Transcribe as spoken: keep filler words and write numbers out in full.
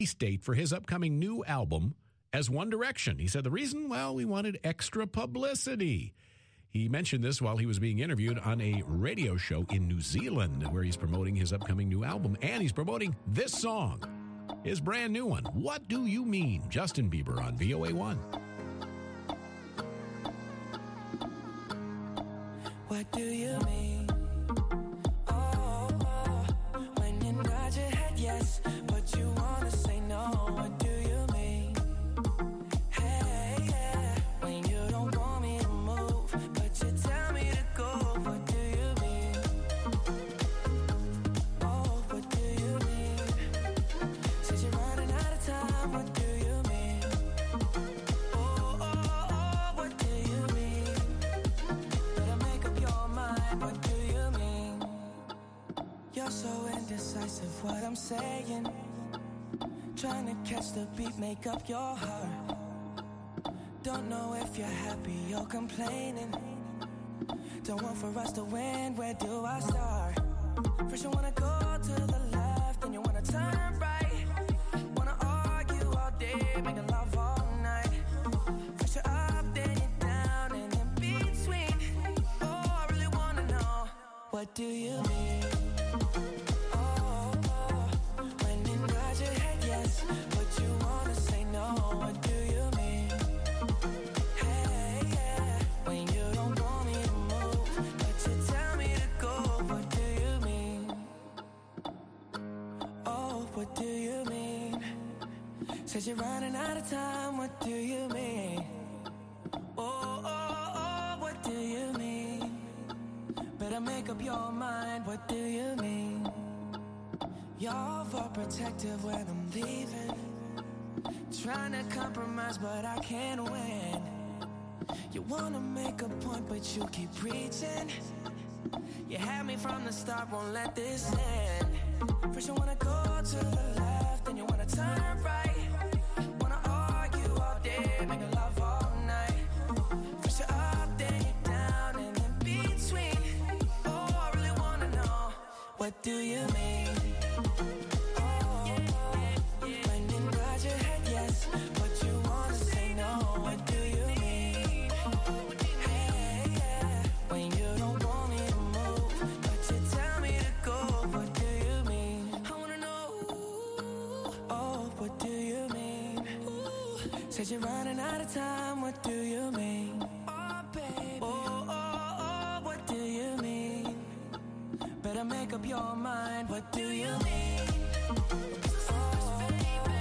date for his upcoming new album as One Direction. He said the reason, well, we wanted extra publicity. He mentioned this while he was being interviewed on a radio show in New Zealand where he's promoting his upcoming new album, and he's promoting this song, his brand new one, What Do You Mean? Justin Bieber on V O A one. What do you mean? Oh, oh, when you nod your head yes, but you wanna say no. What do you mean? Hey, yeah, when you don't want me to move, but you tell me to go. What do you mean? Oh, what do you mean? Since you're running out of time, what do you mean? Oh, oh, oh, what do you mean? Better make up your mind, what do you mean? You're so indecisive, what I'm saying. Trying to catch the beat, make up your heart. Don't know if you're happy or complaining. Don't want for us to win, where do I start? First you wanna go to the left, then you wanna turn right. Wanna argue all day, making love all night. First you're up, then you're down, and in between. Oh, I really wanna know, what do you mean? Oh, oh, when you nod your head yes, but you wanna say no. What do you mean? Hey, yeah, when you don't want me to move, but you tell me to go. What do you mean? Oh, what do you mean? Says you're running out of time. What do you mean? Oh, oh, oh, what do you mean? Better make up your mind. What do you mean? You're overprotective when I'm leaving. Trying to compromise, but I can't win. You wanna make a point, but you keep preaching. You had me from the start, won't let this end. First you wanna go to the left, then you wanna turn right. Wanna argue all day, make love all night. First you're up, then you're down, and in between. Oh, I really wanna know, what do you mean? Oh, when you nod your head yes, but you wanna say no. What do you mean? Hey, yeah, when you don't want me to move, but you tell me to go. What do you mean? I wanna know. Oh, what do you mean? Says you're running out of time. What do you mean? Oh, baby. Oh, oh, oh, what do you mean? Better make up your mind. What do you mean?